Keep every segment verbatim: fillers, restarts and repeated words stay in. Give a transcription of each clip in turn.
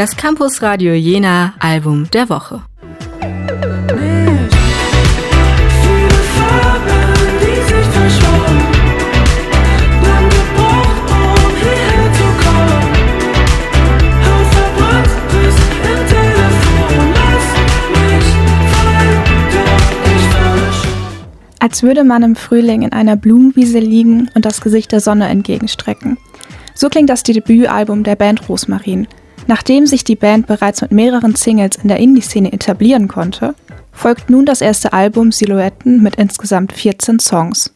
Das Campus Radio Jena Album der Woche. Als würde man im Frühling in einer Blumenwiese liegen und das Gesicht der Sonne entgegenstrecken. So klingt das Debütalbum der Band Rosmarin. Nachdem sich die Band bereits mit mehreren Singles in der Indie-Szene etablieren konnte, folgt nun das erste Album Silhouetten mit insgesamt vierzehn Songs.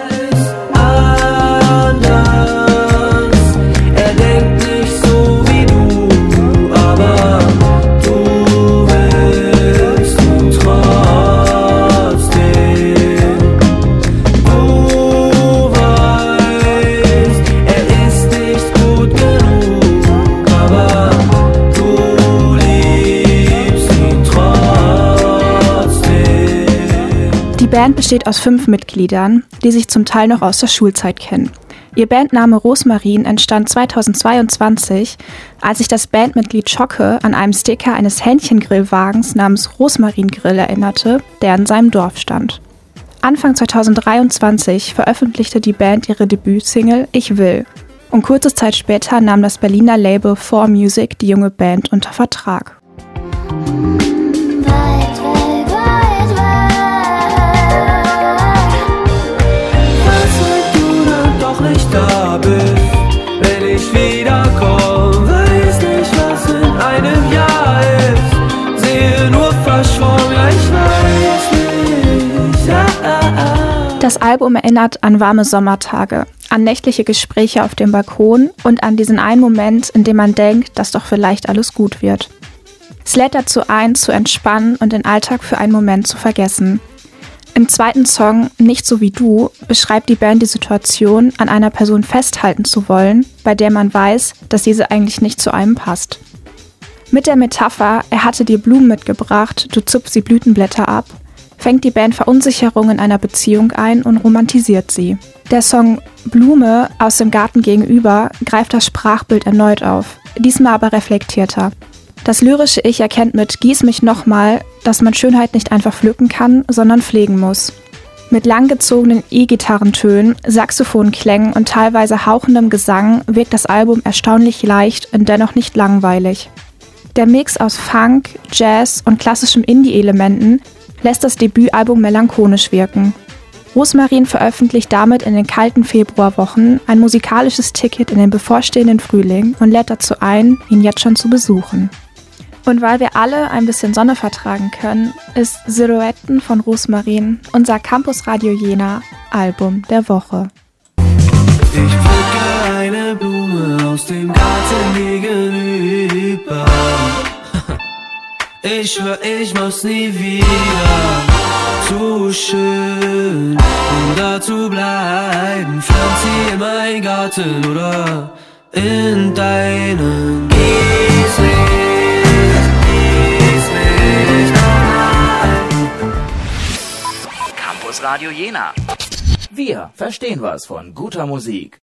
Die Band besteht aus fünf Mitgliedern, die sich zum Teil noch aus der Schulzeit kennen. Ihr Bandname Rosmarin entstand zweitausendzweiundzwanzig, als sich das Bandmitglied Schocke an einem Sticker eines Hähnchengrillwagens namens Rosmarin Grill erinnerte, der in seinem Dorf stand. Anfang zweitausenddreiundzwanzig veröffentlichte die Band ihre Debütsingle Ich will und kurze Zeit später nahm das Berliner Label Four Music die junge Band unter Vertrag. Das Album erinnert an warme Sommertage, an nächtliche Gespräche auf dem Balkon und an diesen einen Moment, in dem man denkt, dass doch vielleicht alles gut wird. Es lädt dazu ein, zu entspannen und den Alltag für einen Moment zu vergessen. Im zweiten Song Nicht so wie du beschreibt die Band die Situation, an einer Person festhalten zu wollen, bei der man weiß, dass diese eigentlich nicht zu einem passt. Mit der Metapher, er hatte dir Blumen mitgebracht, du zupfst die Blütenblätter ab, fängt die Band Verunsicherung in einer Beziehung ein und romantisiert sie. Der Song Blume aus dem Garten gegenüber greift das Sprachbild erneut auf, diesmal aber reflektierter. Das lyrische Ich erkennt mit Gieß mich nochmal, dass man Schönheit nicht einfach pflücken kann, sondern pflegen muss. Mit langgezogenen E-Gitarrentönen, Saxophonklängen und teilweise hauchendem Gesang wirkt das Album erstaunlich leicht und dennoch nicht langweilig. Der Mix aus Funk, Jazz und klassischem Indie-Elementen lässt das Debütalbum melancholisch wirken. Rosmarin veröffentlicht damit in den kalten Februarwochen ein musikalisches Ticket in den bevorstehenden Frühling und lädt dazu ein, ihn jetzt schon zu besuchen. Und weil wir alle ein bisschen Sonne vertragen können, ist Silhouetten von Rosmarin unser Campus Radio Jena Album der Woche. Ich pflücke eine Blume aus dem Garten gegenüber. Ich schwör, ich mach's nie wieder. Zu schön, um da zu bleiben. Pflanz sie in meinen Garten oder in deinen. Gieß mich, gieß mich nochmal. Campus Radio Jena. Wir verstehen was von guter Musik.